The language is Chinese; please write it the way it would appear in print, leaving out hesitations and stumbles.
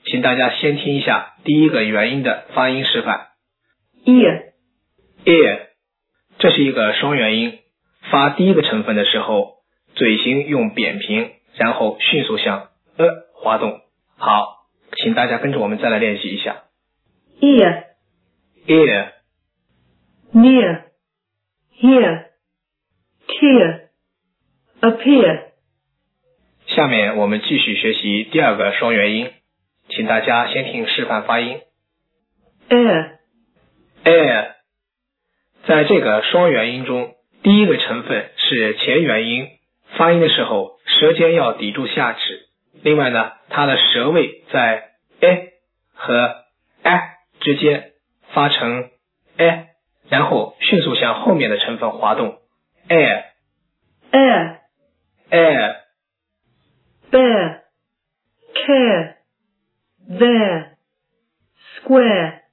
请大家先听一下第一个元音的发音示范。 ear ear， 这是一个双元音，发第一个成分的时候，嘴型用扁平，然后迅速向滑动。好，请大家跟着我们再来练习一下。 ear ear near here tear appear。 下面我们继续学习第二个双元音，请大家先听示范发音。 air air， 在这个双元音中，第一个成分是前元音，发音的时候舌尖要抵住下齿，另外呢，它的舌位在 a 和 之间发成 然后迅速向后面的成分滑动。 air air air bear care there square